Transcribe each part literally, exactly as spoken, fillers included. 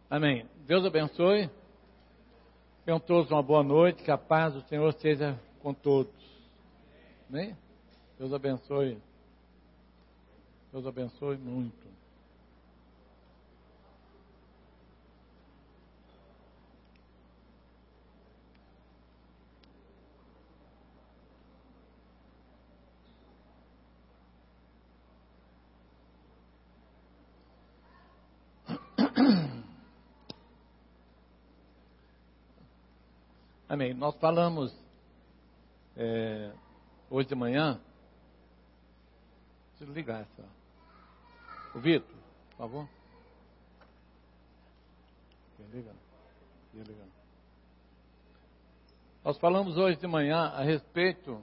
Amém. Deus abençoe. Tenham todos uma boa noite. Que a paz do Senhor seja com todos. Amém? Deus abençoe. Deus abençoe muito. Amém. Nós falamos é, hoje de manhã. Preciso ligar essa. O Vitor, por favor. Liga. Liga. Nós falamos hoje de manhã a respeito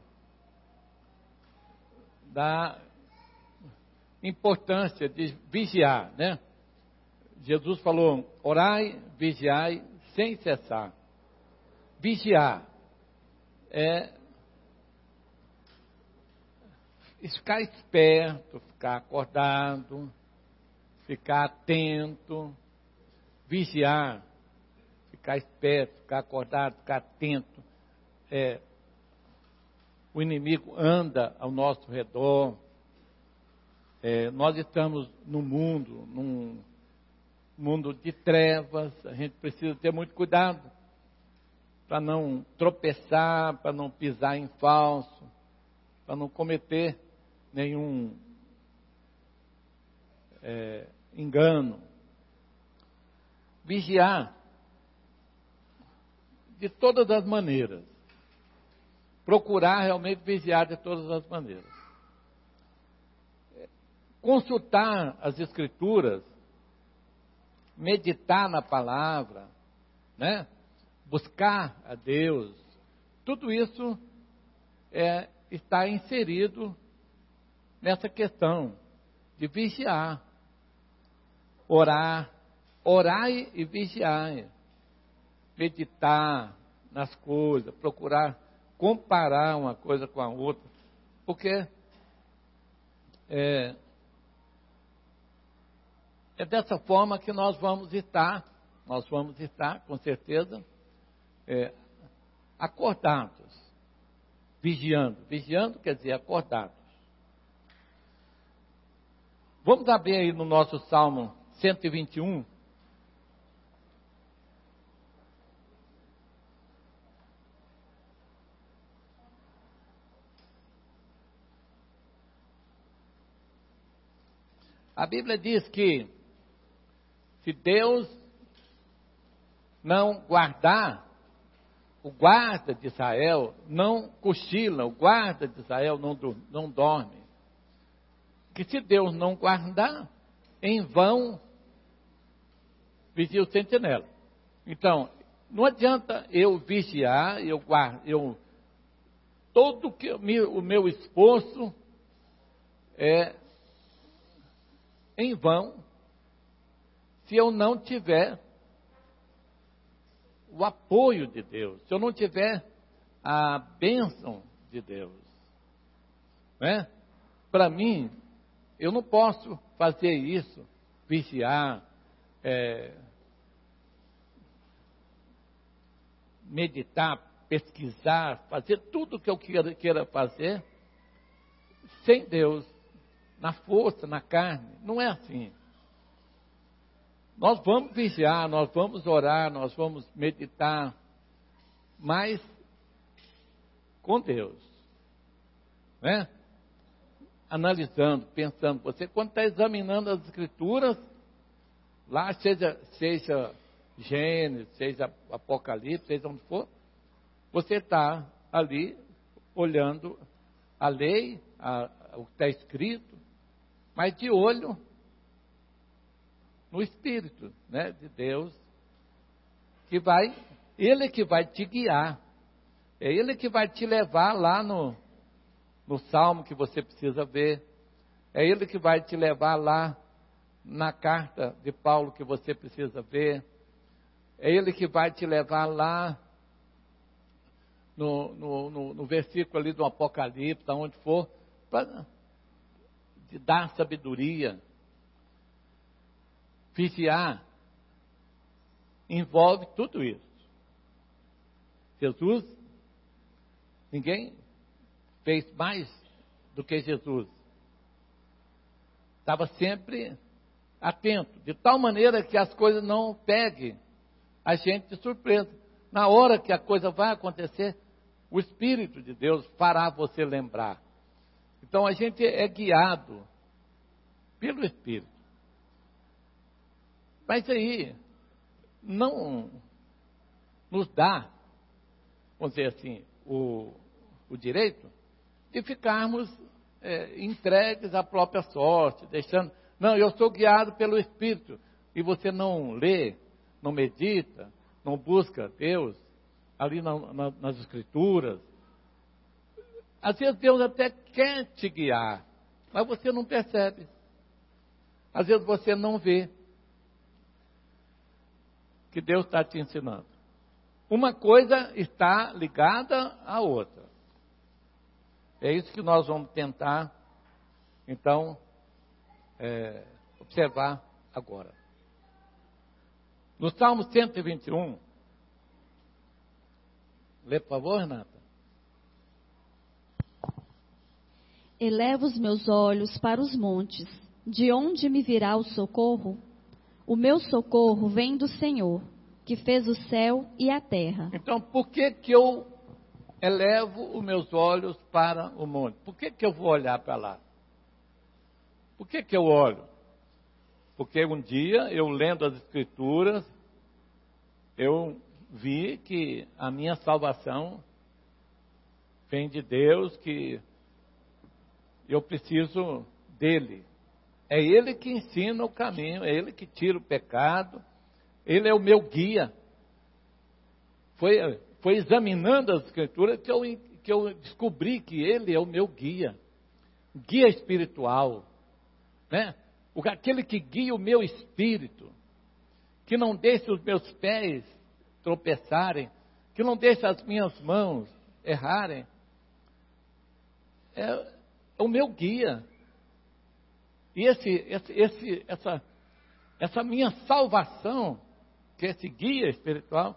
da importância de vigiar, né? Jesus falou: orai, vigiai, sem cessar. Vigiar é ficar esperto, ficar acordado, ficar atento. Vigiar, ficar esperto, ficar acordado, ficar atento. É, o inimigo anda ao nosso redor. É, nós estamos num mundo, num mundo de trevas. A gente precisa ter muito cuidado para não tropeçar, para não pisar em falso, para não cometer nenhum é, engano. Vigiar de todas as maneiras. Procurar realmente vigiar de todas as maneiras. Consultar as Escrituras, meditar na palavra, né? Buscar a Deus, tudo isso é, está inserido nessa questão de vigiar, orar, orar e vigiar, meditar nas coisas, procurar comparar uma coisa com a outra, porque é, é dessa forma que nós vamos estar, nós vamos estar, com certeza, É, acordados, vigiando. Vigiando quer dizer acordados. Vamos abrir aí no nosso Salmo cento e vinte e um. A Bíblia diz que se Deus não guardar, o guarda de Israel não cochila, o guarda de Israel não, não dorme. Que se Deus não guardar, em vão vigia o sentinela. Então, não adianta eu vigiar, eu guardo, eu, todo que, o meu esforço é em vão, se eu não tiver o apoio de Deus, se eu não tiver a bênção de Deus, né? Para mim, eu não posso fazer isso, vigiar, é, meditar, pesquisar, fazer tudo o que eu queira, queira fazer, sem Deus, na força, na carne. Não é assim. Nós vamos vigiar, nós vamos orar, nós vamos meditar, mas com Deus, né? Analisando, pensando, você quando está examinando as Escrituras, lá seja, seja Gênesis, seja Apocalipse, seja onde for, você está ali olhando a lei, a, o que está escrito, mas de olho no Espírito, né, de Deus, que vai, Ele que vai te guiar, é Ele que vai te levar lá no, no Salmo que você precisa ver, é Ele que vai te levar lá na carta de Paulo que você precisa ver, é Ele que vai te levar lá no, no, no, no versículo ali do Apocalipse, aonde for, para te dar sabedoria. Vigiar envolve tudo isso. Jesus, ninguém fez mais do que Jesus. Estava sempre atento, de tal maneira que as coisas não peguem a gente de surpresa. Na hora que a coisa vai acontecer, o Espírito de Deus fará você lembrar. Então a gente é guiado pelo Espírito. Mas aí, não nos dá, vamos dizer assim, o, o direito de ficarmos é, entregues à própria sorte, deixando, não, eu sou guiado pelo Espírito, e você não lê, não medita, não busca Deus, ali na, na, nas Escrituras. Às vezes Deus até quer te guiar, mas você não percebe. Às vezes você não vê que Deus está te ensinando. Uma coisa está ligada à outra. É isso que nós vamos tentar, então, é, observar agora. No Salmo cento e vinte e um, lê por favor, Renata. Elevo os meus olhos para os montes, de onde me virá o socorro? O meu socorro vem do Senhor, que fez o céu e a terra. Então, por que que eu elevo os meus olhos para o monte? Por que que eu vou olhar para lá? Por que que eu olho? Porque um dia, eu lendo as Escrituras, eu vi que a minha salvação vem de Deus, que eu preciso dele. É Ele que ensina o caminho, é Ele que tira o pecado, Ele é o meu guia. Foi, foi examinando as Escrituras que eu, que eu descobri que Ele é o meu guia, guia espiritual, né? Aquele que guia o meu espírito, que não deixa os meus pés tropeçarem, que não deixa as minhas mãos errarem, é, é o meu guia. E esse, esse, esse, essa, essa minha salvação, que é esse guia espiritual,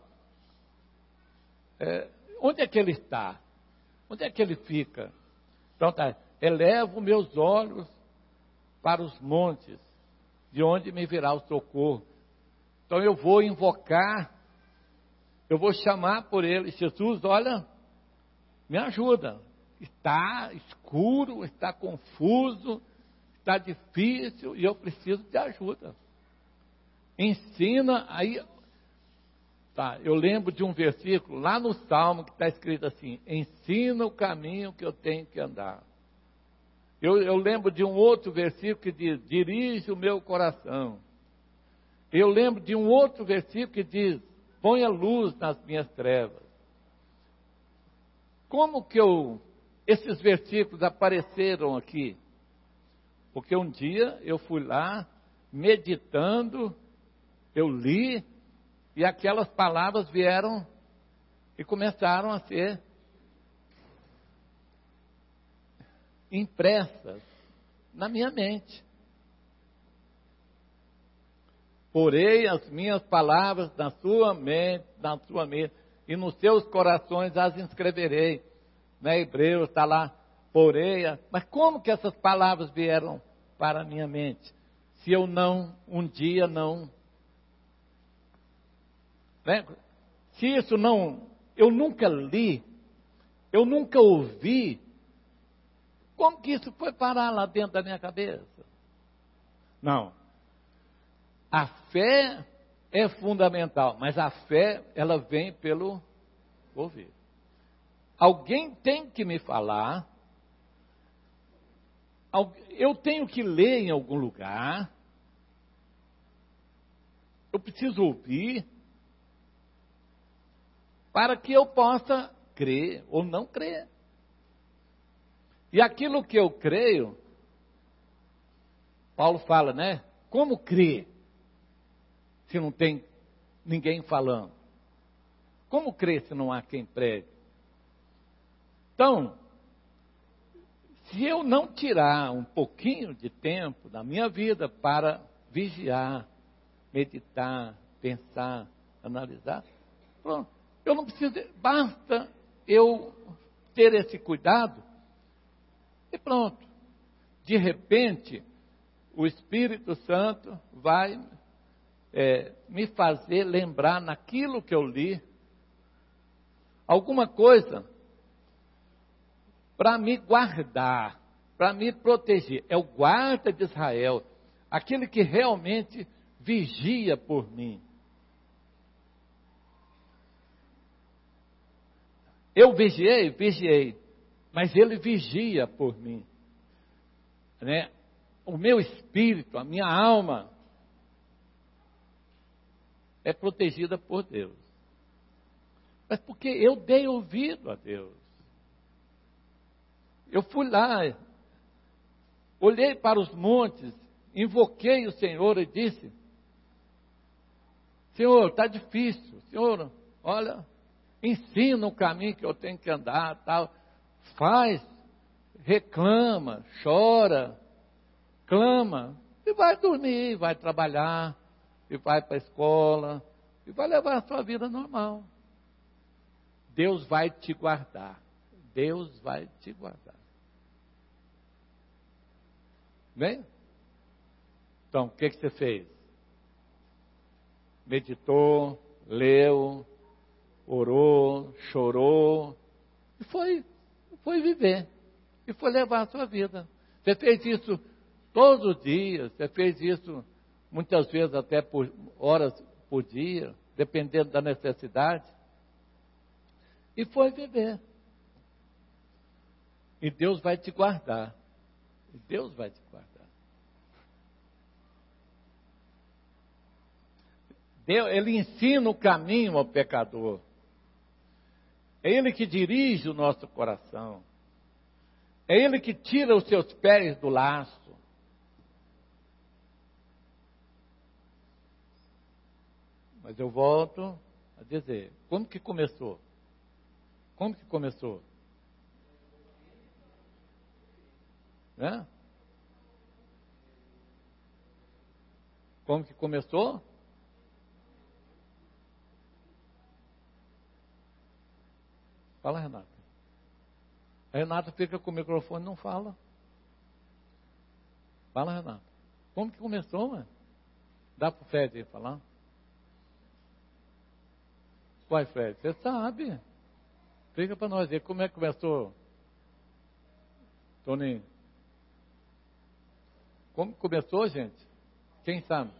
é, onde é que ele está? Onde é que ele fica? Então tá, elevo meus olhos para os montes, de onde me virá o socorro. Então eu vou invocar, eu vou chamar por ele, Jesus, olha, me ajuda. Está escuro, está confuso, está difícil e eu preciso de ajuda. Ensina, aí, tá, eu lembro de um versículo lá no Salmo que está escrito assim, ensina o caminho que eu tenho que andar. Eu, eu lembro de um outro versículo que diz, dirige o meu coração. Eu lembro de um outro versículo que diz, põe a luz nas minhas trevas. Como que eu, esses versículos apareceram aqui? Porque um dia eu fui lá, meditando, eu li, e aquelas palavras vieram e começaram a ser impressas na minha mente. Porei as minhas palavras na sua mente, na sua mente, e nos seus corações as inscreverei. Na Hebreus está lá, porei. A... Mas como que essas palavras vieram para a minha mente? Se eu não, um dia não... Né? Se isso não, eu nunca li, eu nunca ouvi, como que isso foi parar lá dentro da minha cabeça? Não. A fé é fundamental, mas a fé, ela vem pelo ouvir. Alguém tem que me falar, eu tenho que ler em algum lugar, eu preciso ouvir, para que eu possa crer ou não crer. E aquilo que eu creio, Paulo fala, né? Como crer se não tem ninguém falando? Como crer se não há quem pregue? Então, se eu não tirar um pouquinho de tempo da minha vida para vigiar, meditar, pensar, analisar. Pronto. Eu não preciso, basta eu ter esse cuidado e pronto. De repente, o Espírito Santo vai é, me fazer lembrar naquilo que eu li, alguma coisa para me guardar, para me proteger. É o guarda de Israel, aquele que realmente vigia por mim. Eu vigiei, vigiei, mas ele vigia por mim, né? O meu espírito, a minha alma é protegida por Deus. Mas porque eu dei ouvido a Deus. Eu fui lá, olhei para os montes, invoquei o Senhor e disse: Senhor, está difícil. Senhor, olha, ensina o caminho que eu tenho que andar, tal. Faz, reclama, chora, clama, e vai dormir, vai trabalhar, e vai para a escola, e vai levar a sua vida normal. Deus vai te guardar. Deus vai te guardar. Bem? Então, o que, que você fez? Meditou, leu, orou, chorou, e foi, foi viver, e foi levar a sua vida. Você fez isso todos os dias, você fez isso muitas vezes até por horas por dia, dependendo da necessidade, e foi viver. E Deus vai te guardar. E Deus vai te guardar. Deus, Ele ensina o caminho ao pecador. É Ele que dirige o nosso coração. É Ele que tira os seus pés do laço. Mas eu volto a dizer, como que começou? Como que começou? Né? Como que começou? Fala, Renata. A Renata fica com o microfone e não fala. Fala, Renata. Como que começou, mano? Dá para o Fred falar? Uai, Fred, você sabe. Explica para nós aí, como é que começou, Toninho? Como começou, gente? Quem sabe?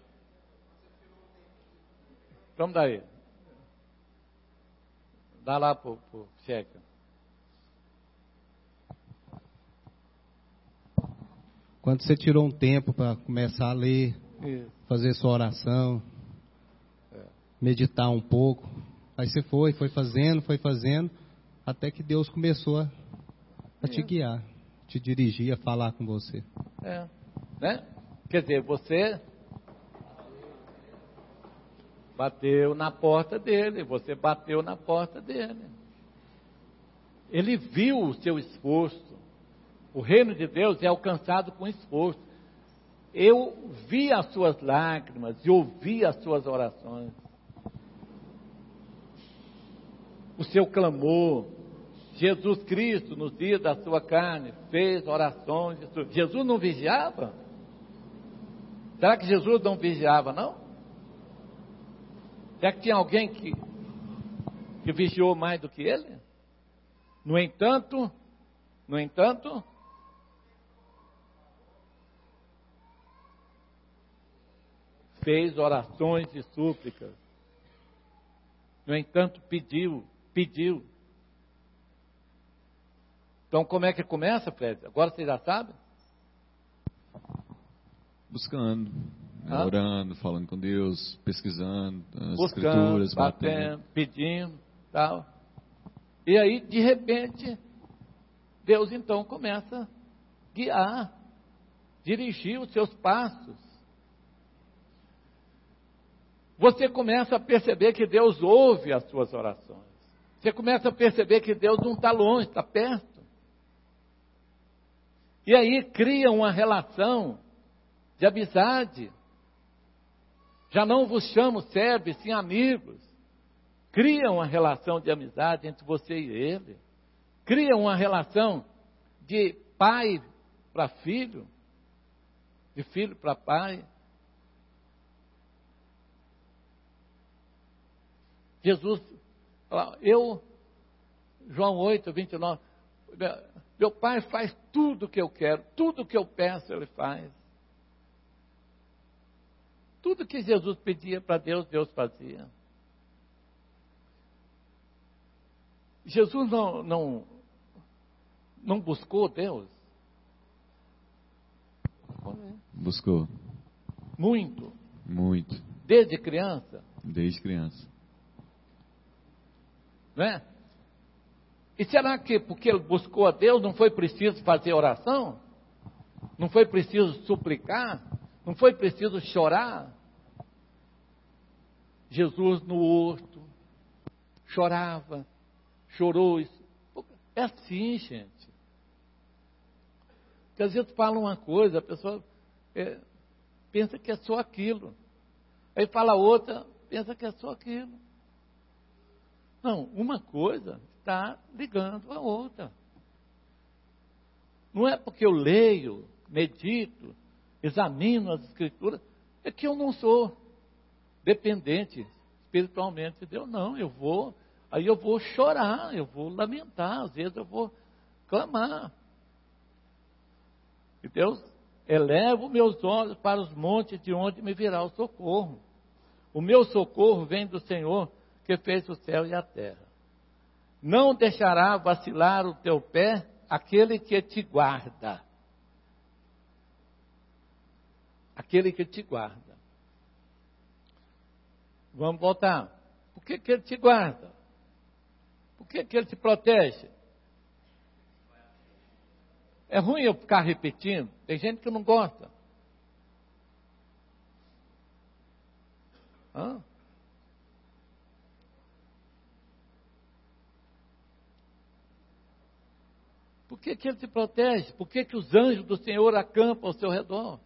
Vamos daí. Dá lá para o Checa. Quando você tirou um tempo para começar a ler, Isso. fazer sua oração, é. meditar um pouco, aí você foi, foi fazendo, foi fazendo, até que Deus começou a, a te guiar, te dirigir, a falar com você. É, né? Quer dizer, você bateu na porta dele, você bateu na porta dele. Ele viu o seu esforço. O reino de Deus é alcançado com esforço. Eu vi as suas lágrimas e ouvi as suas orações. O seu clamor. Jesus Cristo, nos dias da sua carne, fez orações. Jesus não vigiava? Será que Jesus não vigiava, não? Será que tinha alguém que, que vigiou mais do que ele? No entanto, no entanto, fez orações e súplicas. No entanto, pediu, pediu. Então, como é que começa, Fred? Agora você já sabe? Buscando, ah? orando, falando com Deus, pesquisando as Buscando, escrituras, batendo, batendo. pedindo, tal. E aí, de repente, Deus então começa a guiar, dirigir os seus passos. Você começa a perceber que Deus ouve as suas orações. Você começa a perceber que Deus não está longe, está perto. E aí cria uma relação de amizade. Já não vos chamo servos, sim amigos. Cria uma relação de amizade entre você e ele. Cria uma relação de pai para filho, de filho para pai. Jesus, eu, João oito, vinte e nove, meu pai faz tudo o que eu quero, tudo o que eu peço ele faz. Tudo que Jesus pedia para Deus, Deus fazia. Jesus não, não, não buscou Deus? Buscou. Muito. Muito. Desde criança. Desde criança. Não é? E será que porque ele buscou a Deus não foi preciso fazer oração? Não foi preciso suplicar? Não foi preciso chorar? Jesus no horto chorava, chorou. É assim, gente. Porque às vezes fala uma coisa, a pessoa é, pensa que é só aquilo. Aí fala outra, pensa que é só aquilo. Não, uma coisa está ligando a outra. Não é porque eu leio, medito, examino as Escrituras, é que eu não sou dependente espiritualmente de Deus. Não, eu vou, aí eu vou chorar, eu vou lamentar, às vezes eu vou clamar. E Deus, elevo meus olhos para os montes de onde me virá o socorro. O meu socorro vem do Senhor, que fez o céu e a terra. Não deixará vacilar o teu pé aquele que te guarda. Aquele que te guarda. Vamos voltar. Por que, que ele te guarda? Por que, que ele te protege? É ruim eu ficar repetindo. Tem gente que não gosta. Hã? Por que, que ele te protege? Por que, que os anjos do Senhor acampam ao seu redor?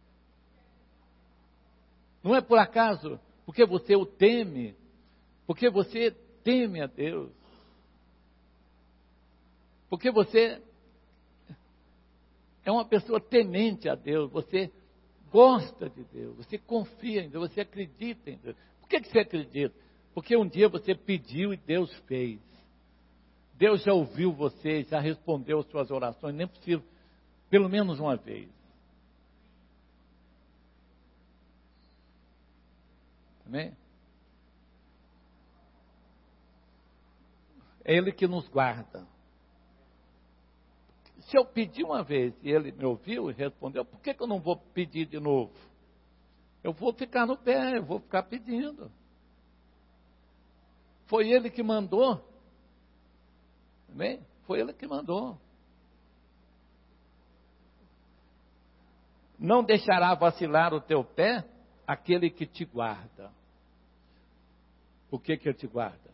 Não é por acaso, porque você o teme, porque você teme a Deus, porque você é uma pessoa temente a Deus, você gosta de Deus, você confia em Deus, você acredita em Deus. Por que, que você acredita? Porque um dia você pediu e Deus fez. Deus já ouviu você, já respondeu as suas orações, nem possível, pelo menos uma vez. Amém? É Ele que nos guarda. Se eu pedir uma vez e Ele me ouviu e respondeu, por que, que eu não vou pedir de novo? Eu vou ficar no pé, eu vou ficar pedindo. Foi Ele que mandou. Amém? Foi Ele que mandou. Não deixará vacilar o teu pé aquele que te guarda. Por que que Ele te guarda?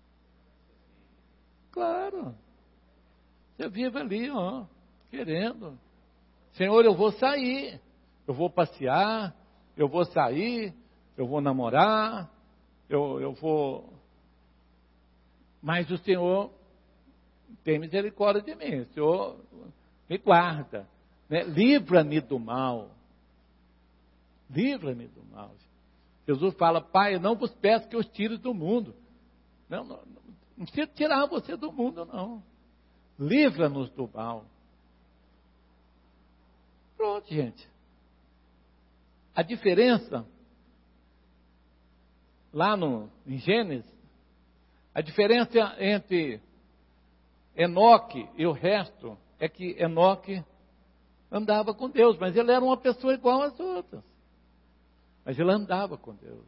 Claro. Você vive ali, ó, querendo. Senhor, eu vou sair. Eu vou passear. Eu vou sair. Eu vou namorar. Eu, eu vou... Mas o Senhor tem misericórdia de mim. O Senhor me guarda. Né? Livra-me do mal. Livra-me do mal. Jesus fala, Pai, eu não vos peço que os tires do mundo. Não, não, não precisa tirar você do mundo, não. Livra-nos do mal. Pronto, gente. A diferença, lá no, em Gênesis, a diferença entre Enoque e o resto é que Enoque andava com Deus, mas ele era uma pessoa igual às outras. Mas ele andava com Deus.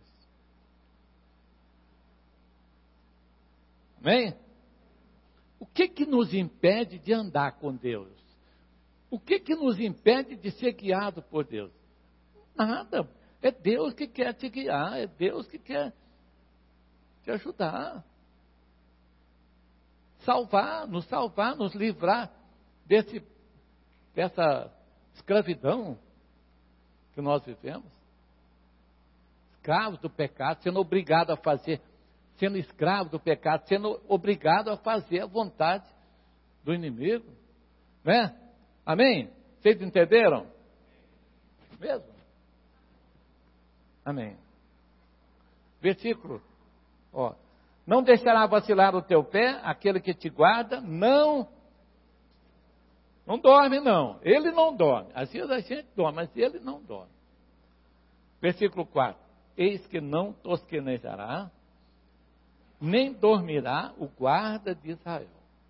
Amém? O que que nos impede de andar com Deus? O que que nos impede de ser guiado por Deus? Nada. É Deus que quer te guiar, é Deus que quer te ajudar. Salvar, nos salvar, nos livrar desse, dessa escravidão que nós vivemos. Escravos do pecado, sendo obrigado a fazer, sendo escravo do pecado, sendo obrigado a fazer a vontade do inimigo. Né? Amém? Vocês entenderam? Mesmo? Amém. Versículo, ó. Não deixará vacilar o teu pé, aquele que te guarda, não, não dorme não, ele não dorme. Às vezes a gente dorme, mas ele não dorme. Versículo quatro, eis que não tosquenejará, nem dormirá o guarda de Israel.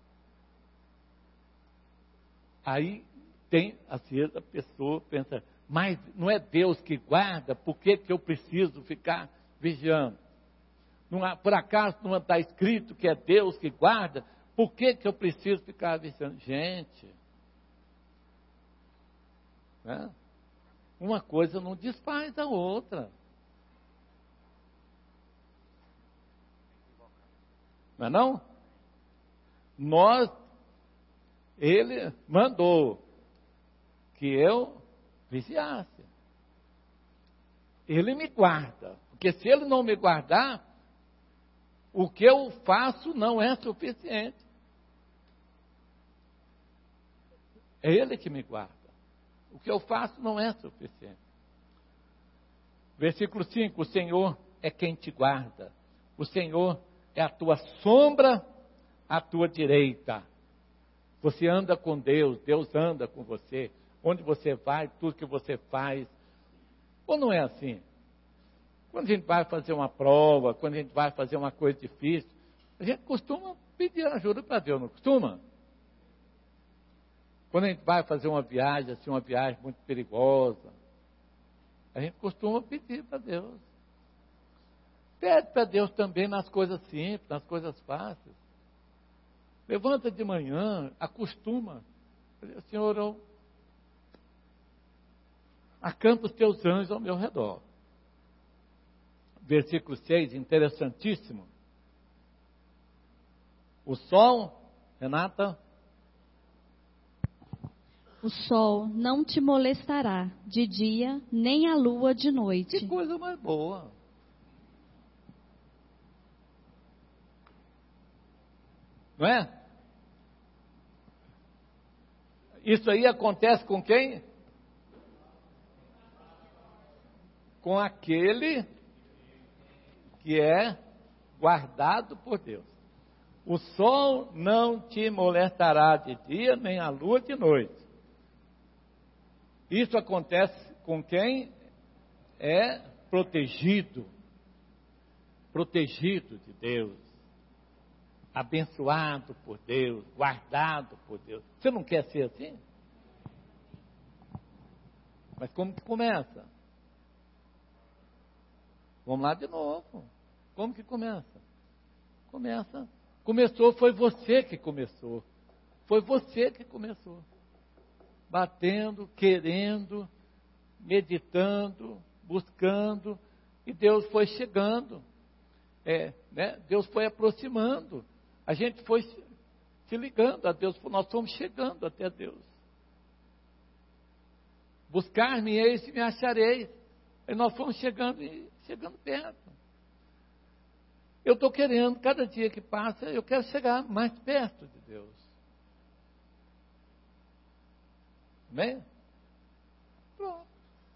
Aí tem, às vezes a pessoa pensa, mas não é Deus que guarda, por que que eu preciso ficar vigiando? Não há, por acaso não está escrito que é Deus que guarda? Por que que eu preciso ficar vigiando? Gente, né? Uma coisa não desfaz a outra. Não é não? Nós, ele mandou que eu vigiasse. Ele me guarda. Porque se ele não me guardar, o que eu faço não é suficiente. É ele que me guarda. O que eu faço não é suficiente. Versículo cinco, o Senhor é quem te guarda. O Senhor é a tua sombra à tua direita. Você anda com Deus, Deus anda com você. Onde você vai, tudo que você faz. Ou não é assim? Quando a gente vai fazer uma prova, quando a gente vai fazer uma coisa difícil, a gente costuma pedir ajuda para Deus, não costuma? Quando a gente vai fazer uma viagem, assim, uma viagem muito perigosa, a gente costuma pedir para Deus. Pede para Deus também nas coisas simples, nas coisas fáceis. Levanta de manhã, acostuma. Senhor, eu acampa os teus anjos ao meu redor. Versículo seis, interessantíssimo. O sol, Renata? O sol não te molestará de dia, nem a lua de noite. Que coisa mais boa. Não é? Isso aí acontece com quem? Com aquele que é guardado por Deus. O sol não te molestará de dia, nem a lua de noite. Isso acontece com quem é protegido, protegido de Deus, abençoado por Deus, guardado por Deus. Você não quer ser assim? Mas como que começa? Vamos lá de novo. Como que começa? Começa. Começou, foi você que começou. Foi você que começou. Batendo, querendo, meditando, buscando. E Deus foi chegando. É, né? Deus foi aproximando. A gente foi se ligando a Deus. Nós fomos chegando até Deus. Buscar-me-eis e me achareis. E nós fomos chegando e chegando perto. Eu estou querendo, cada dia que passa, eu quero chegar mais perto de Deus. Amém? Pronto.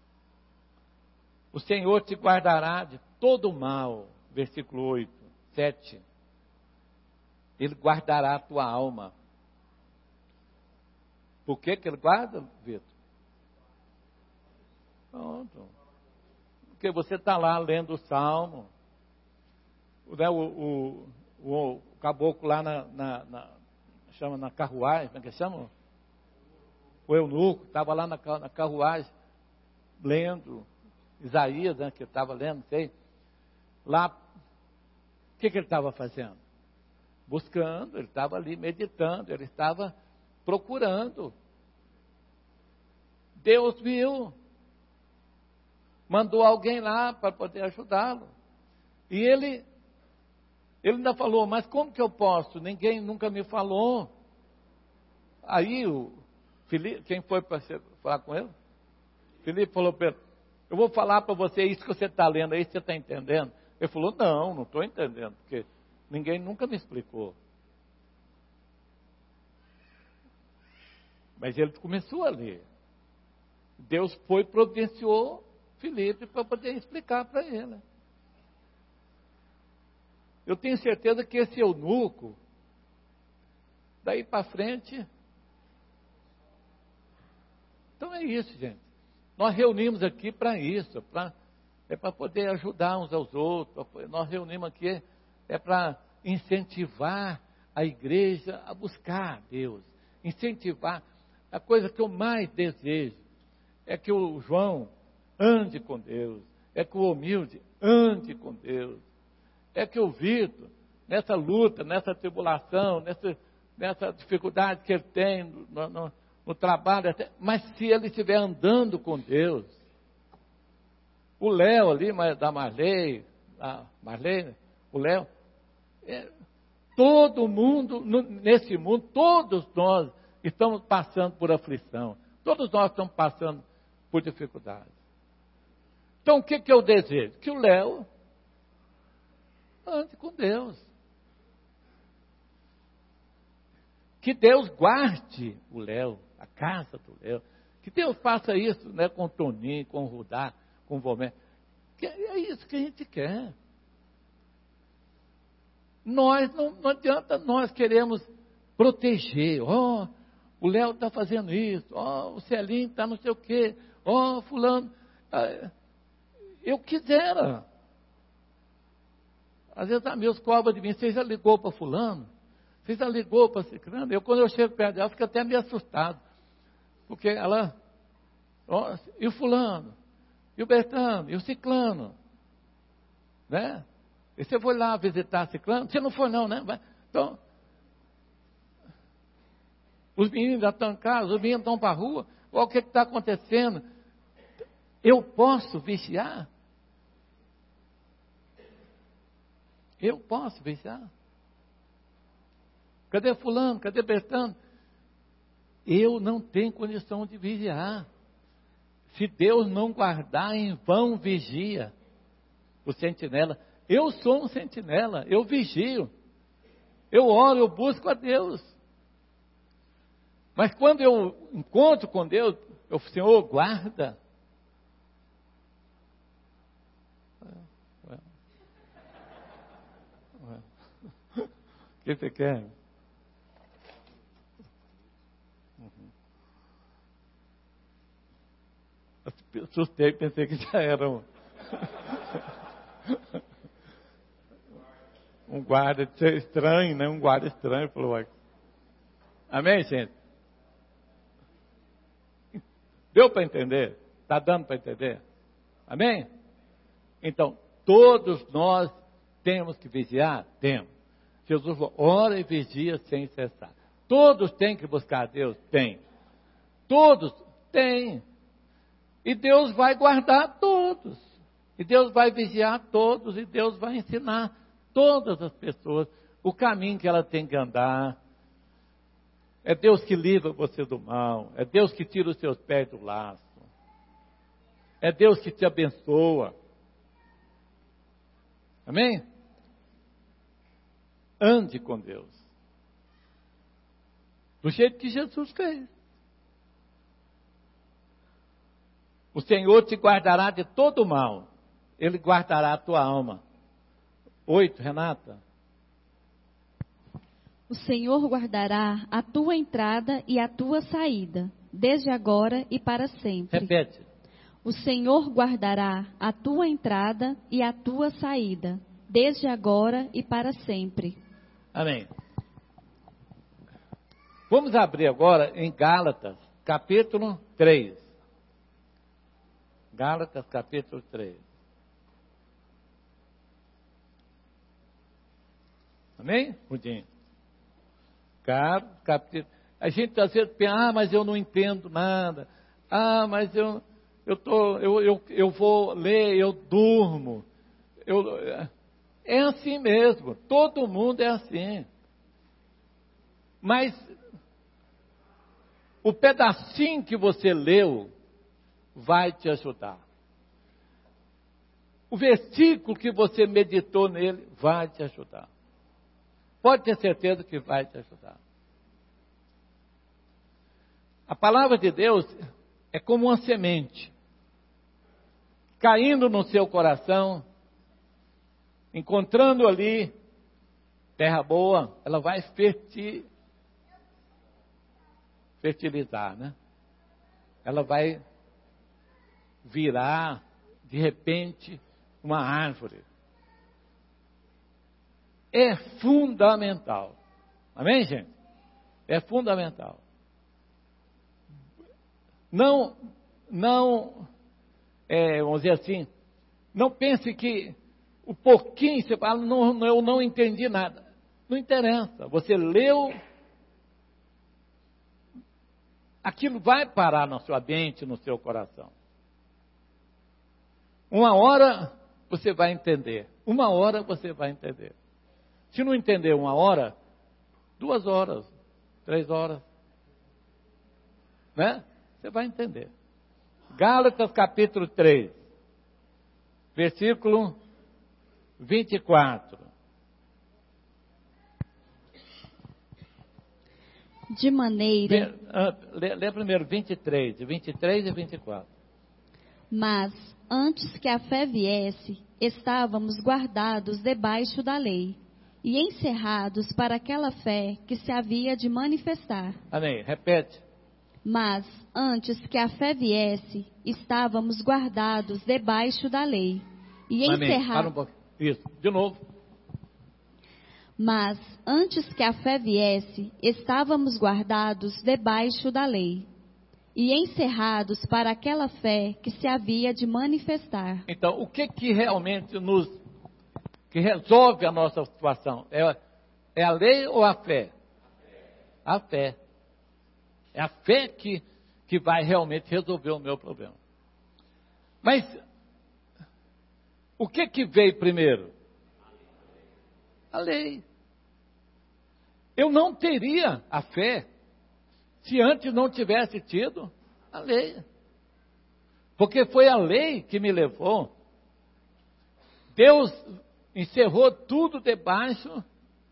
O Senhor te guardará de todo o mal. Versículo oito, sete. Ele guardará a tua alma. Por que que ele guarda, Vitor? Pronto. Porque você está lá lendo o Salmo. O, o, o, o caboclo lá na, na, na, chama na carruagem, como é que chama? O eunuco, estava lá na, na carruagem, lendo, Isaías, né, que estava lendo, não sei. Lá, o que, que ele estava fazendo? Buscando, ele estava ali meditando, ele estava procurando. Deus viu, mandou alguém lá para poder ajudá-lo. E ele, ele ainda falou, mas como que eu posso? Ninguém nunca me falou. Aí o Filipe, quem foi para falar com ele? Filipe falou para ele, eu vou falar para você isso que você está lendo aí, você está entendendo? Ele falou, não, não estou entendendo, porque ninguém nunca me explicou. Mas ele começou a ler. Deus foi, providenciou Filipe para poder explicar para ele. Eu tenho certeza que esse eunuco, daí para frente... Então é isso, gente. Nós reunimos aqui para isso, pra, é para poder ajudar uns aos outros. Nós reunimos aqui é para incentivar a igreja a buscar Deus. Incentivar. A coisa que eu mais desejo é que o João ande com Deus. É que o humilde ande com Deus. É que o Vitor, nessa luta, nessa tribulação, nessa, nessa dificuldade que ele tem no, no, no trabalho, até, mas se ele estiver andando com Deus, o Léo ali, da Marley, a Marley, o Léo, é, todo mundo, no, nesse mundo, todos nós estamos passando por aflição, todos nós estamos passando por dificuldade. Então o que, que eu desejo? Que o Léo ande com Deus. Que Deus guarde o Léo, a casa do Léo. Que Deus faça isso, né, com o Toninho, com o Rudá, com o Vomé. Que é isso que a gente quer. Nós, não, não adianta nós queremos proteger. Ó, oh, o Léo está fazendo isso. Ó, oh, o Celinho está não sei o quê. Ó, oh, fulano. Eu quisera. Às vezes a Mills cobra de mim, você já ligou para fulano? Você já ligou para ciclano? Eu, quando eu chego perto dela, fico até meio assustado. Porque ela, ó, e o fulano? E o Bertano? E o ciclano? Né? E você foi lá visitar ciclano? Você não foi não, né? Então, os meninos já estão em casa, os meninos estão para a rua. Olha o que está acontecendo. Eu posso vigiar? Eu posso vigiar? Cadê fulano? Cadê Bertano? Eu não tenho condição de vigiar. Se Deus não guardar, em vão vigia o sentinela. Eu sou um sentinela, eu vigio. Eu oro, eu busco a Deus. Mas quando eu encontro com Deus, eu falo, Senhor, guarda. O que você quer? Uhum. Eu assustei, pensei que já era um, um guarda estranho, né? Um guarda estranho. Falou, amém, gente? Deu para entender? Está dando para entender? Amém? Então, todos nós temos que vigiar? Temos. Jesus falou, ora e vigia sem cessar. Todos têm que buscar a Deus? Tem. Todos? Tem. E Deus vai guardar todos. E Deus vai vigiar todos. E Deus vai ensinar todas as pessoas o caminho que ela tem que andar. É Deus que livra você do mal. É Deus que tira os seus pés do laço. É Deus que te abençoa. Amém? Ande com Deus. Do jeito que Jesus fez. O Senhor te guardará de todo mal. Ele guardará a tua alma. Oito, Renata. O Senhor guardará a tua entrada e a tua saída, desde agora e para sempre. Repete. O Senhor guardará a tua entrada e a tua saída, desde agora e para sempre. Amém. Vamos abrir agora em Gálatas, capítulo três. Gálatas, capítulo três. Amém? Rudinho. Capítulo. A gente às vezes pensa, ah, mas eu não entendo nada. Ah, mas eu, eu, tô, eu, eu, eu vou ler, eu durmo. Eu, é assim mesmo, todo mundo é assim. Mas o pedacinho que você leu vai te ajudar. o versículo que você meditou nele vai te ajudar. Pode ter certeza que vai te ajudar. A palavra de Deus é como uma semente, caindo no seu coração, encontrando ali terra boa, ela vai ferti, fertilizar, né? Ela vai virar, de repente, uma árvore. É fundamental. Amém, gente? É fundamental. Não, não, é, vamos dizer assim, não pense que o pouquinho você fala, não, eu não entendi nada. Não interessa. Você leu, aquilo vai parar na sua mente, no seu coração. Uma hora você vai entender. Uma hora você vai entender. Se não entender uma hora, duas horas, três horas, né? Você vai entender. Gálatas capítulo três, versículo vinte e quatro. De maneira... Lê, lê primeiro vinte e três, vinte e três e vinte e quatro. Mas, antes que a fé viesse, estávamos guardados debaixo da lei e encerrados para aquela fé que se havia de manifestar. Amém. Repete. Mas, antes que a fé viesse, estávamos guardados debaixo da lei e encerrados... Um Isso, de novo. Mas, antes que a fé viesse, estávamos guardados debaixo da lei e encerrados para aquela fé que se havia de manifestar. Então, o que que realmente nos... que resolve a nossa situação? É, é a lei ou a fé? A fé. É a fé que, que vai realmente resolver o meu problema. Mas, o que que veio primeiro? A lei. Eu não teria a fé se antes não tivesse tido a lei. Porque foi a lei que me levou. Deus encerrou tudo debaixo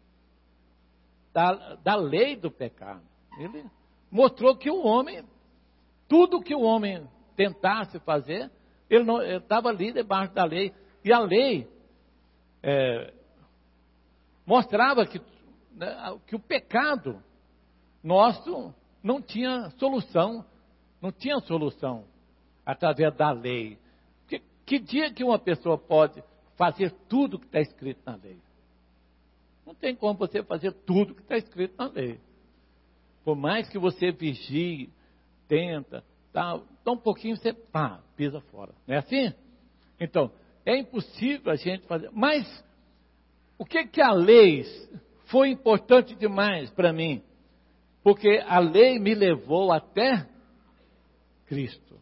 da, da lei do pecado. Ele mostrou que o homem, tudo que o homem tentasse fazer, ele estava ali debaixo da lei. E a lei é, mostrava que, né, que o pecado nosso não tinha solução, não tinha solução através da lei. Que, que dia que uma pessoa pode fazer tudo que está escrito na lei? Não tem como você fazer tudo que está escrito na lei. Por mais que você vigie, tenta, tá, tão um pouquinho você pá, pisa fora. Não é assim? Então, é impossível a gente fazer. Mas, o que que a lei foi importante demais para mim? Porque a lei me levou até Cristo.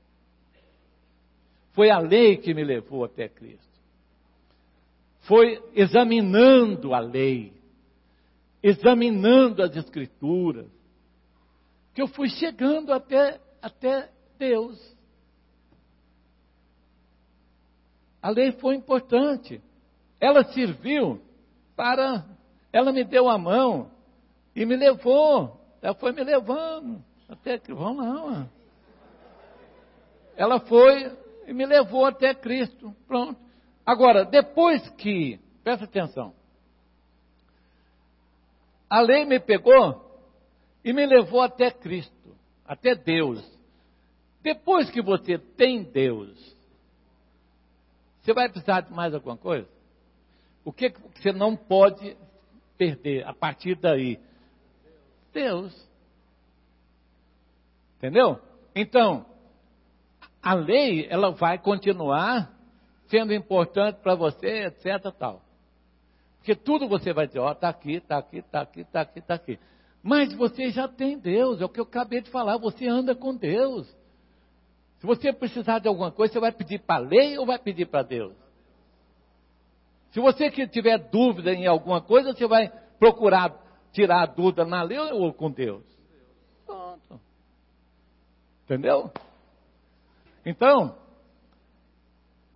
Foi a lei que me levou até Cristo. Foi examinando a lei, examinando as Escrituras, que eu fui chegando até, até Deus. A lei foi importante. Ela serviu para... Ela me deu a mão e me levou. Ela foi me levando até que... Vamos lá, mano. Ela foi e me levou até Cristo. Pronto. Agora, depois que... Presta atenção. A lei me pegou e me levou até Cristo, até Deus. Depois que você tem Deus, você vai precisar de mais alguma coisa? O que você não pode perder a partir daí? Deus. Entendeu? Então, a lei, ela vai continuar sendo importante para você, etc, tal. Porque tudo você vai dizer, ó, está aqui, está aqui, está aqui, está aqui, está aqui. Mas você já tem Deus, é o que eu acabei de falar, você anda com Deus. Se você precisar de alguma coisa, você vai pedir para a lei ou vai pedir para Deus? Se você que tiver dúvida em alguma coisa, você vai procurar tirar a dúvida na lei ou com Deus?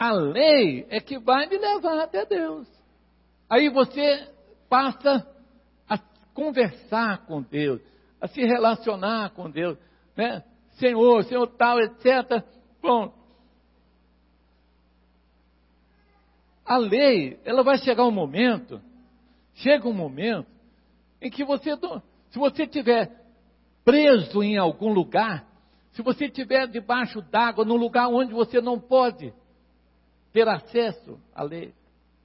A lei é que vai me levar até Deus. Aí você passa a conversar com Deus, a se relacionar com Deus, né? Senhor, Senhor tal, etcétera. Bom, a lei, ela vai chegar um momento, chega um momento, em que você, se você estiver preso em algum lugar, se você estiver debaixo d'água, num lugar onde você não pode ter acesso à lei,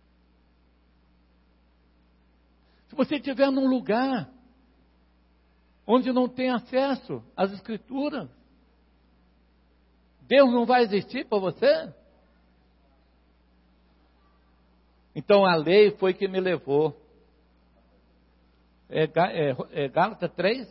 se você estiver num lugar onde não tem acesso às Escrituras, Deus não vai existir para você? Então a lei foi que me levou. É, é, é Gálatas três?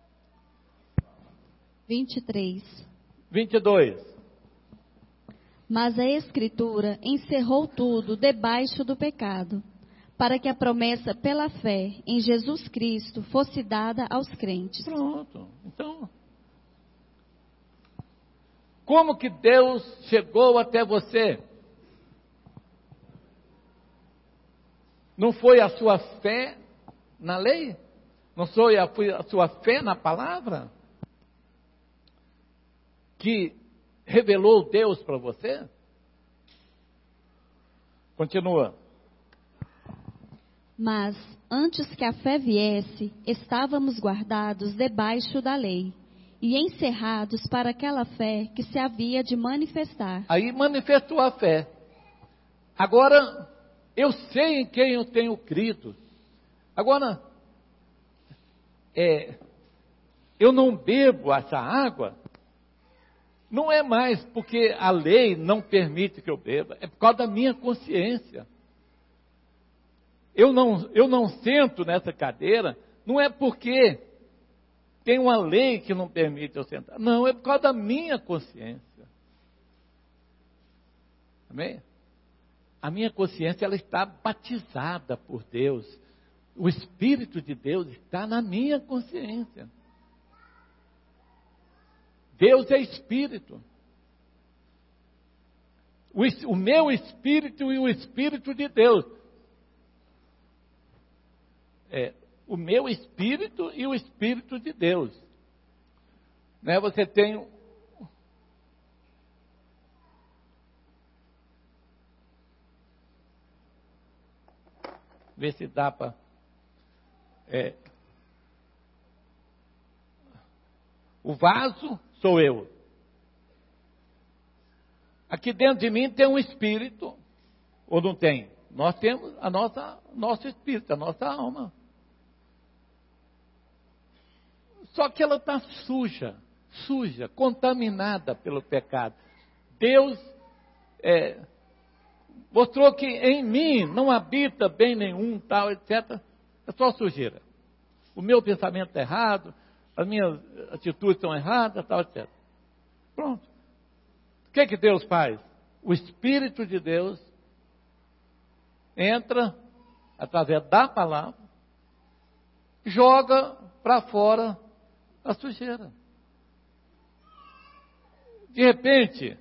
vinte e três. vinte e dois. Mas a Escritura encerrou tudo debaixo do pecado, para que a promessa pela fé em Jesus Cristo fosse dada aos crentes. Pronto. Então, como que Deus chegou até você? Não foi a sua fé na lei? Não foi a, a sua fé na palavra? Que revelou Deus para você? Continua. Mas, antes que a fé viesse, estávamos guardados debaixo da lei e encerrados para aquela fé que se havia de manifestar. Aí manifestou a fé. Agora, eu sei em quem eu tenho crido. Agora, é, eu não bebo essa água, não é mais porque a lei não permite que eu beba, é por causa da minha consciência. Eu não, eu não sento nessa cadeira, não é porque tem uma lei que não permite eu sentar. Não, é por causa da minha consciência. Amém? A minha consciência, ela está batizada por Deus. O Espírito de Deus está na minha consciência. Deus é Espírito. O, o meu Espírito e o Espírito de Deus. É, o meu Espírito e o Espírito de Deus. Né? Você tem... Ver se dá para... É, o vaso sou eu. Aqui dentro de mim tem um espírito, ou não tem? Nós temos a nossa, nosso espírito, a nossa alma. Só que ela está suja, suja, contaminada pelo pecado. Deus é, mostrou que em mim não habita bem nenhum, tal, etcétera. É só sujeira. O meu pensamento é errado, as minhas atitudes são erradas, tal, etcétera. Pronto. O que é que Deus faz? O Espírito de Deus entra através da palavra, joga para fora a sujeira. De repente,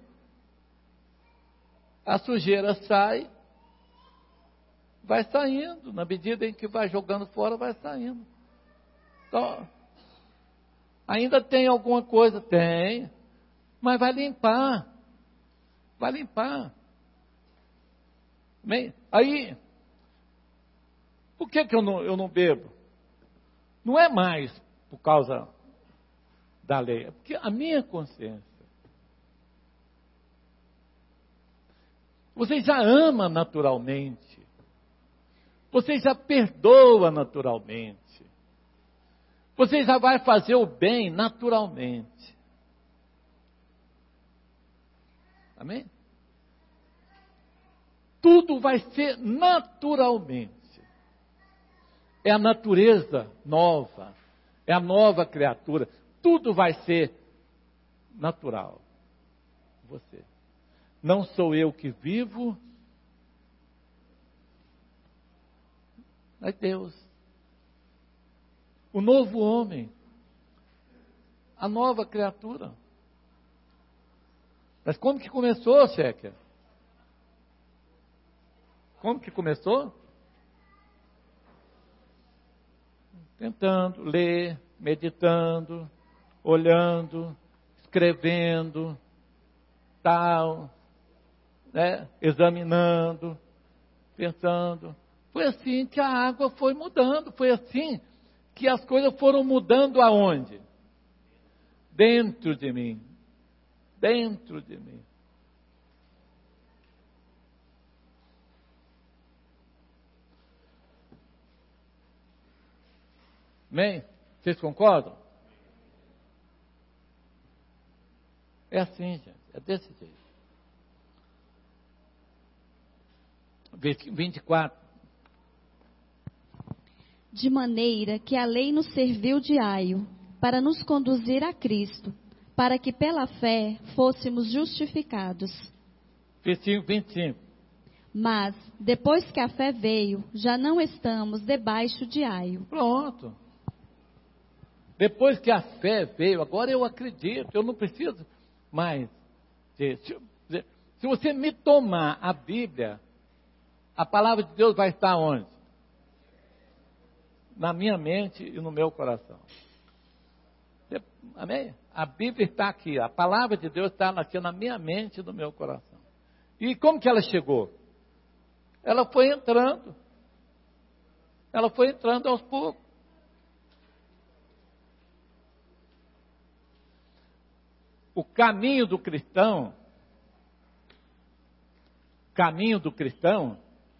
a sujeira sai, vai saindo, na medida em que vai jogando fora, vai saindo. Então, ainda tem alguma coisa? Tem, mas vai limpar, vai limpar. Bem, aí, por que, que eu, não, eu não bebo? Não é mais por causa da lei, é porque a minha consciência. Você já ama naturalmente. Você já perdoa naturalmente. Você já vai fazer o bem naturalmente. Amém? Tudo vai ser naturalmente. É a natureza nova. É a nova criatura. Tudo vai ser natural. Você. Não sou eu que vivo, mas Deus. O novo homem. A nova criatura. Mas como que começou, Checa? Como que começou? Tentando ler, meditando, olhando, escrevendo, tal, né? Examinando, pensando. Foi assim que a água foi mudando, foi assim que as coisas foram mudando aonde? Dentro de mim. Dentro de mim. Amém? Vocês concordam? É assim, gente. É desse jeito. vinte e quatro. De maneira que a lei nos serviu de aio, para nos conduzir a Cristo, para que pela fé fôssemos justificados. Versículo vinte e cinco. Mas, depois que a fé veio, já não estamos debaixo de aio. Pronto. Depois que a fé veio, agora eu acredito, eu não preciso mais. Se, se você me tomar a Bíblia, a palavra de Deus vai estar onde? Na minha mente e no meu coração. Amém? A Bíblia está aqui, a palavra de Deus está aqui na minha mente e no meu coração. E como que ela chegou? Ela foi entrando. Ela foi entrando aos poucos. O caminho do cristão, caminho do cristão,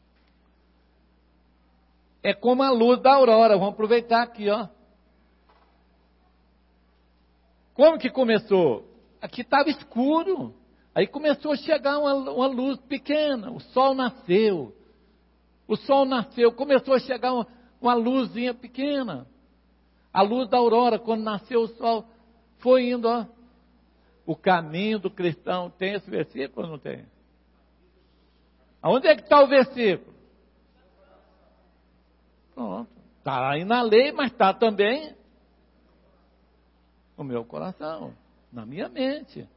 é como a luz da aurora. Vamos aproveitar aqui, ó. Como que começou? Aqui estava escuro. Aí começou a chegar uma, uma luz pequena. O sol nasceu. O sol nasceu. Começou a chegar uma, uma luzinha pequena. A luz da aurora, quando nasceu o sol, foi indo, ó. O caminho do cristão, tem esse versículo ou não tem? Aonde é que está o versículo? Pronto. Está aí na lei, mas está também no meu coração, na minha mente.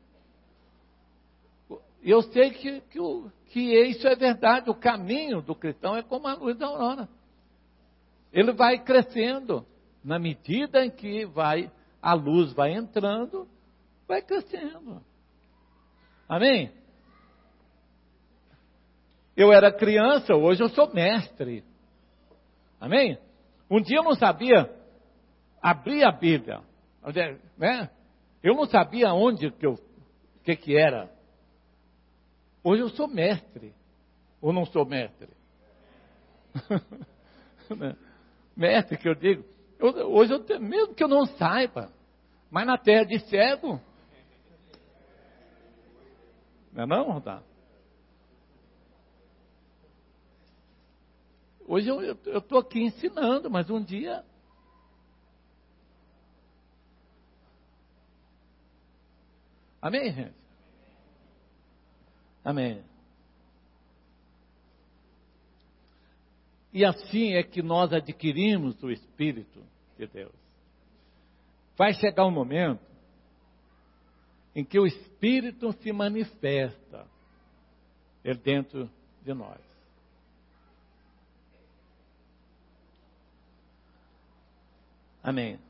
E eu sei que, que, o, que isso é verdade. O caminho do cristão é como a luz da aurora. Ele vai crescendo. Na medida em que vai, a luz vai entrando, vai crescendo. Amém? Eu era criança, hoje eu sou mestre. Amém? Um dia eu não sabia abrir a Bíblia, né? Eu não sabia onde que eu, que que era. Hoje eu sou mestre, ou não sou mestre? Mestre que eu digo, eu, hoje eu tenho, mesmo que eu não saiba, mas na terra de cego, não é não, Rodar? Hoje eu estou aqui ensinando, mas um dia... Amém, gente? Amém. E assim é que nós adquirimos o Espírito de Deus. Vai chegar um momento em que o Espírito se manifesta dentro de nós. Amém.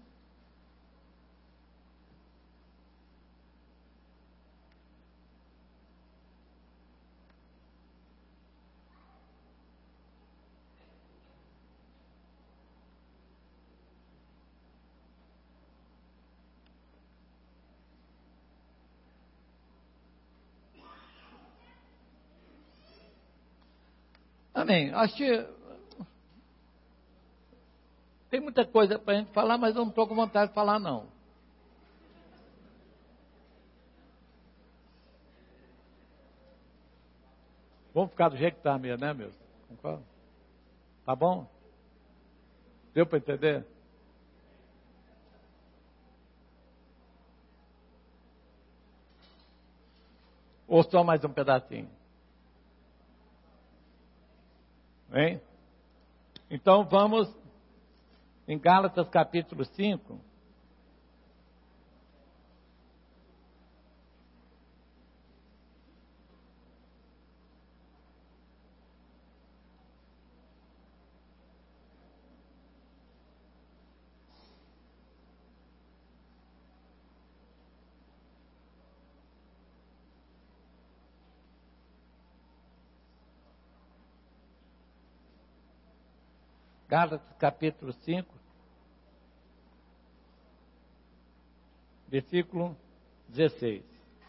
Amém. Acho que tem muita coisa para a gente falar, mas eu não estou com vontade de falar, não. Vamos ficar do jeito que está mesmo, né, meu? Concorda? Tá bom? Deu para entender? Ou só mais um pedacinho? Hein? Então vamos em Gálatas capítulo cinco. Gálatas capítulo cinco, versículo dezesseis.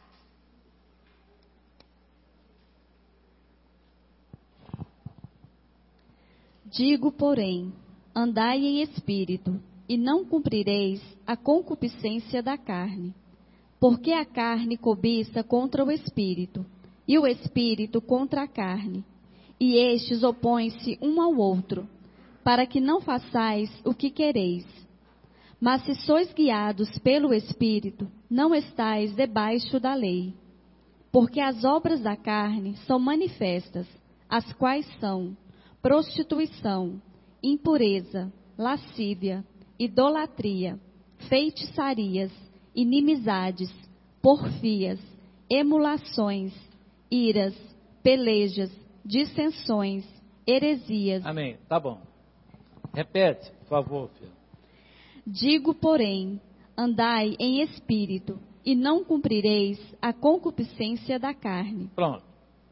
Digo, porém, andai em espírito, e não cumprireis a concupiscência da carne. Porque a carne cobiça contra o espírito, e o espírito contra a carne. E estes opõem-se um ao outro, para que não façais o que quereis. Mas se sois guiados pelo espírito, não estais debaixo da lei. Porque as obras da carne são manifestas, as quais são prostituição, impureza, lascívia, idolatria, feitiçarias, inimizades, porfias, emulações, iras, pelejas, dissensões, heresias. Amém. Tá bom. Repete, por favor, filho. Digo, porém, andai em espírito, e não cumprireis a concupiscência da carne. Pronto.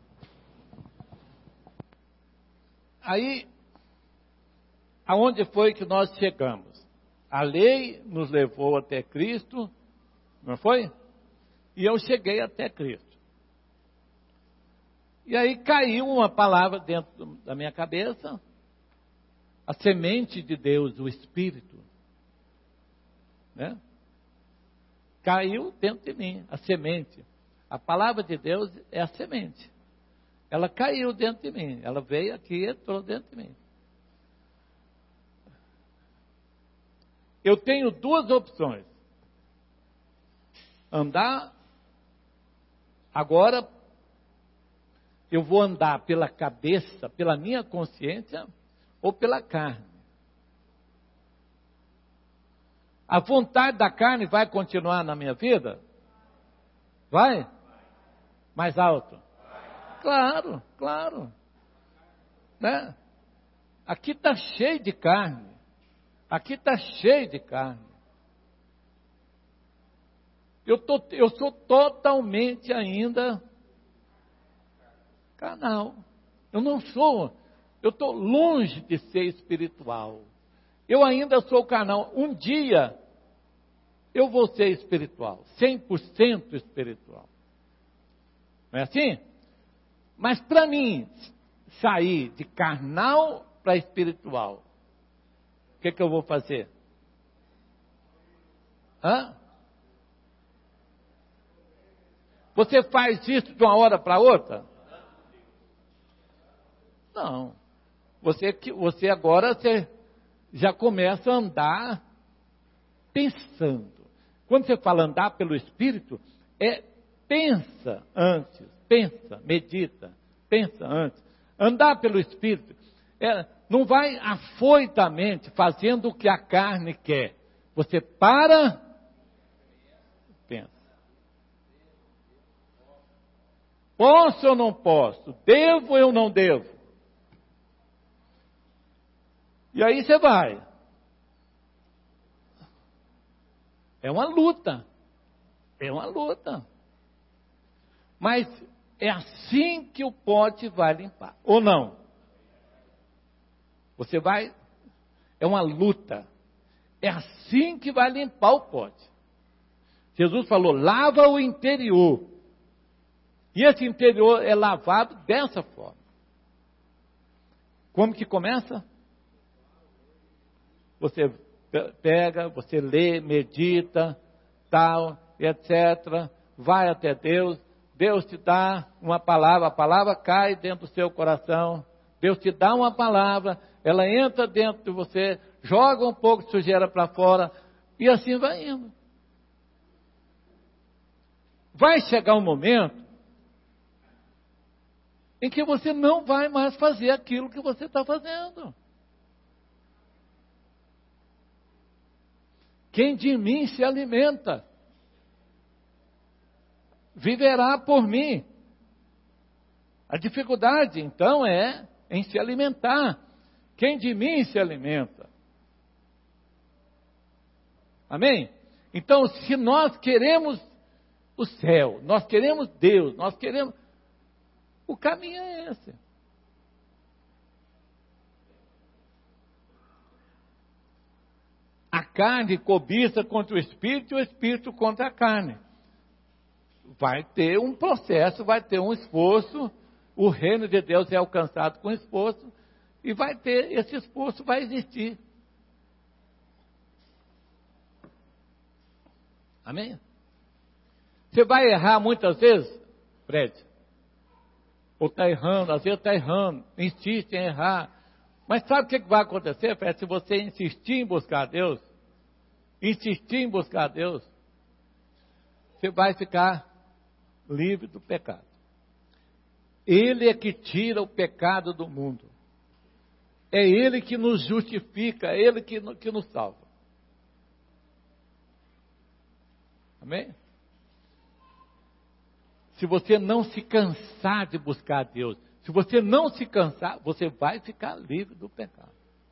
Aí, aonde foi que nós chegamos? A lei nos levou até Cristo, não foi? E eu cheguei até Cristo. E aí caiu uma palavra dentro da minha cabeça, a semente de Deus, o Espírito, né? Caiu dentro de mim, a semente. A palavra de Deus é a semente. Ela caiu dentro de mim, ela veio aqui e entrou dentro de mim. Eu tenho duas opções. Andar, agora, eu vou andar pela cabeça, pela minha consciência, ou pela carne. A vontade da carne vai continuar na minha vida? Vai? Mais alto? Claro, claro. Né? Aqui está cheio de carne. Aqui está cheio de carne. Eu, tô, eu sou totalmente ainda carnal. Eu não sou, eu estou longe de ser espiritual. Eu ainda sou carnal. Um dia eu vou ser espiritual, cem por cento espiritual. Não é assim? Mas para mim sair de carnal para espiritual, o que, que eu vou fazer? Hã? Você faz isso de uma hora para outra? Não. Você, você agora você já começa a andar pensando. Quando você fala andar pelo Espírito, é pensa antes, pensa, medita, pensa antes. Andar pelo Espírito é, não vai afoitamente fazendo o que a carne quer. Você para, pensa. Posso ou não posso? Devo ou não devo? E aí você vai. É uma luta. É uma luta. Mas é assim que o pote vai limpar. Ou não? Você vai... É uma luta. É assim que vai limpar o pote. Jesus falou, lava o interior. E esse interior é lavado dessa forma. Como que começa? Você pega, você lê, medita, tal, etcétera. Vai até Deus. Deus te dá uma palavra, a palavra cai dentro do seu coração. Deus te dá uma palavra, ela entra dentro de você, joga um pouco de sujeira para fora, e assim vai indo. Vai chegar um momento em que você não vai mais fazer aquilo que você está fazendo. Quem de mim se alimenta, viverá por mim. A dificuldade, então, é em se alimentar. Quem de mim se alimenta. Amém? Então, se nós queremos o céu, nós queremos Deus, nós queremos... O caminho é esse. carne cobiça contra o espírito e o espírito contra a carne. Vai ter um processo, vai ter um esforço, o reino de Deus é alcançado com esforço, e vai ter, esse esforço vai existir. Amém? Você vai errar muitas vezes, Fred? Ou está errando, às vezes está errando, insiste em errar. Mas sabe o que vai acontecer, Fred? Se você insistir em buscar Deus, insistir em buscar Deus, você vai ficar livre do pecado. Ele é que tira o pecado do mundo. É Ele que nos justifica, é Ele que, que nos salva. Amém? Se você não se cansar de buscar Deus, se você não se cansar, você vai ficar livre do pecado.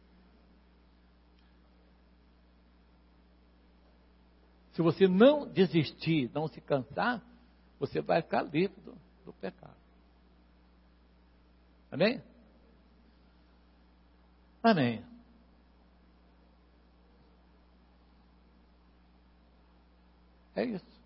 Se você não desistir, não se cansar, você vai ficar livre do, do pecado. Amém? Amém. É isso.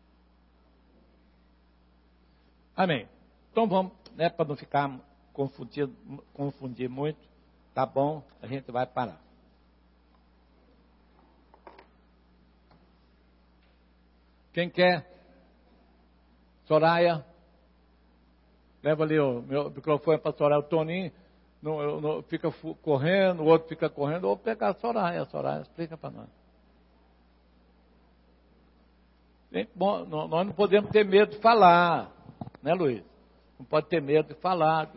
Amém. Então vamos, né, para não ficar confundir, confundir muito, tá bom? A gente vai parar. Quem quer? Soraya? Leva ali o meu microfone para Soraya. O Toninho não, não, fica correndo, o outro fica correndo. Ou pegar a Soraya. A Soraya explica para nós. Bom, nós não podemos ter medo de falar. Né, Luiz? Não pode ter medo de falar.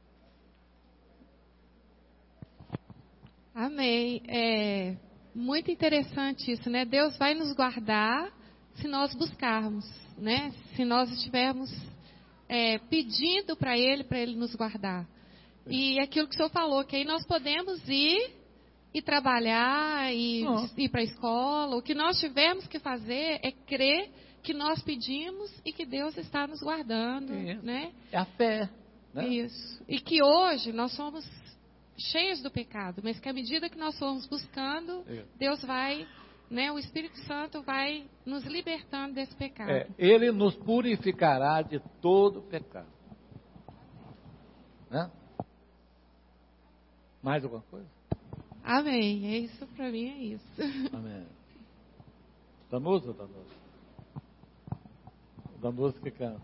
Amém. É muito interessante isso, né? Deus vai nos guardar se nós buscarmos, né? Se nós estivermos é, pedindo para Ele, para Ele nos guardar. E aquilo que o senhor falou, que aí nós podemos ir e trabalhar, e oh. ir para a escola. O que nós tivermos que fazer é crer que nós pedimos e que Deus está nos guardando, Isso. né? É a fé, né? Isso. E que hoje nós somos cheios do pecado, mas que à medida que nós formos buscando, Isso. Deus vai, né? O Espírito Santo vai nos libertando desse pecado. É, Ele nos purificará de todo pecado. Né? Mais alguma coisa? Amém. É isso, para mim é isso. Amém. Danusa ou Danusa? Danusa que canta.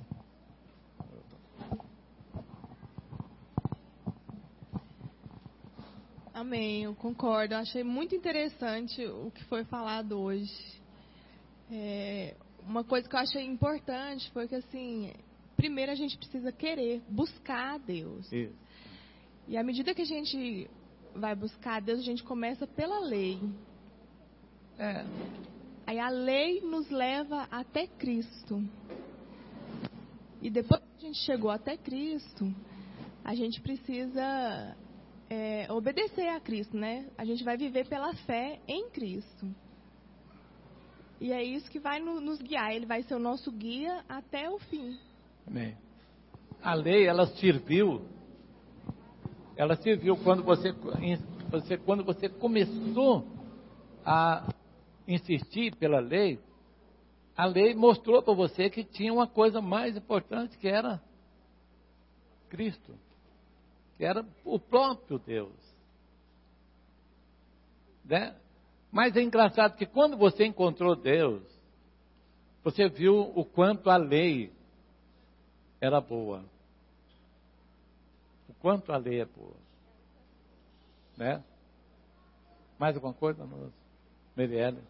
Amém, eu concordo. Eu achei muito interessante o que foi falado hoje. É, uma coisa que eu achei importante foi que, assim, primeiro a gente precisa querer, buscar a Deus. Isso. E à medida que a gente vai buscar a Deus, a gente começa pela lei. É. Aí a lei nos leva até Cristo. E depois que a gente chegou até Cristo, a gente precisa é, obedecer a Cristo, né? A gente vai viver pela fé em Cristo. E é isso que vai no, nos guiar. Ele vai ser o nosso guia até o fim. Amém. A lei, ela serviu. Ela serviu quando você, você, quando você começou a insistir pela lei. A lei mostrou para você que tinha uma coisa mais importante, que era Cristo, que era o próprio Deus. Né? Mas é engraçado que quando você encontrou Deus, você viu o quanto a lei era boa. O quanto a lei é boa. Né? Mais alguma coisa, Merielle?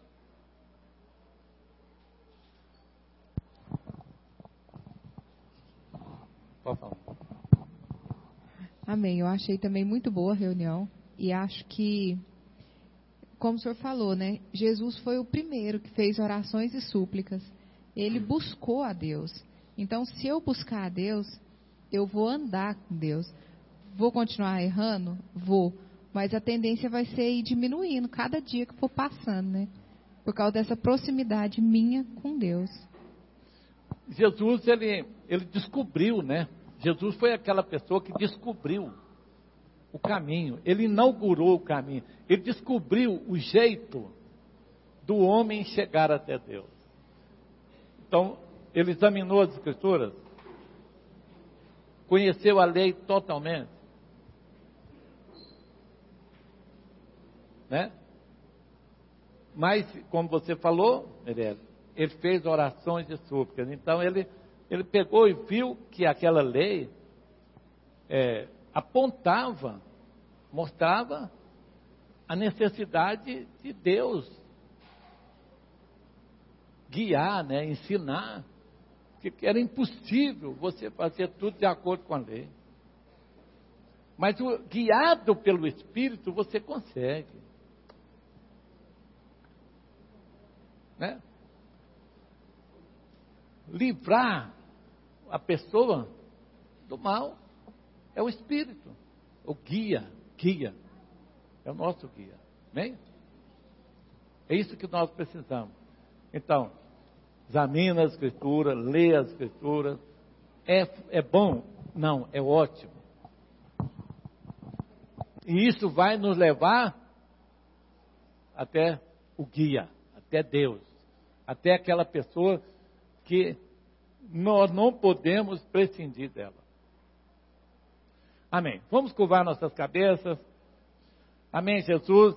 Amém. Eu achei também muito boa a reunião e acho que, como o senhor falou, né? Jesus foi o primeiro que fez orações e súplicas. Ele buscou a Deus. Então, se eu buscar a Deus, eu vou andar com Deus. Vou continuar errando? Vou. Mas a tendência vai ser ir diminuindo cada dia que for passando, né? Por causa dessa proximidade minha com Deus. Jesus, ele, ele descobriu, né? Jesus foi aquela pessoa que descobriu o caminho. Ele inaugurou o caminho. Ele descobriu o jeito do homem chegar até Deus. Então, ele examinou as Escrituras, conheceu a lei totalmente, né? Mas, como você falou, Meirelles, ele fez orações e súplicas. Então, ele, ele pegou e viu que aquela lei é, apontava, mostrava a necessidade de Deus guiar, né, ensinar, que era impossível você fazer tudo de acordo com a lei. Mas o, guiado pelo Espírito, você consegue. Né? Livrar a pessoa do mal é o Espírito, o guia, guia, é o nosso guia, amém? É isso que nós precisamos. Então, examina a Escritura, lê a Escritura, é, é bom? Não, é ótimo. E isso vai nos levar até o guia, até Deus, até aquela pessoa que nós não podemos prescindir dela. Amém. Vamos curvar nossas cabeças. Amém, Jesus.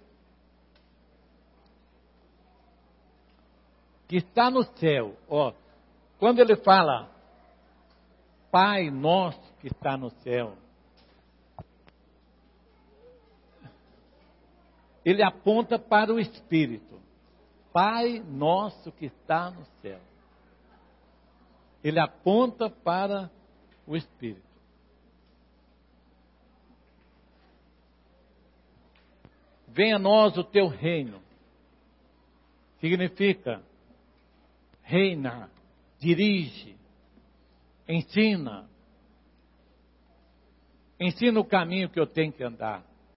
Que está no céu. Ó, quando ele fala, Pai nosso que está no céu, ele aponta para o Espírito. Pai nosso que está no céu. Ele aponta para o Espírito. Venha a nós o teu reino. Significa, reina, dirige, ensina. Ensina o caminho que eu tenho que andar.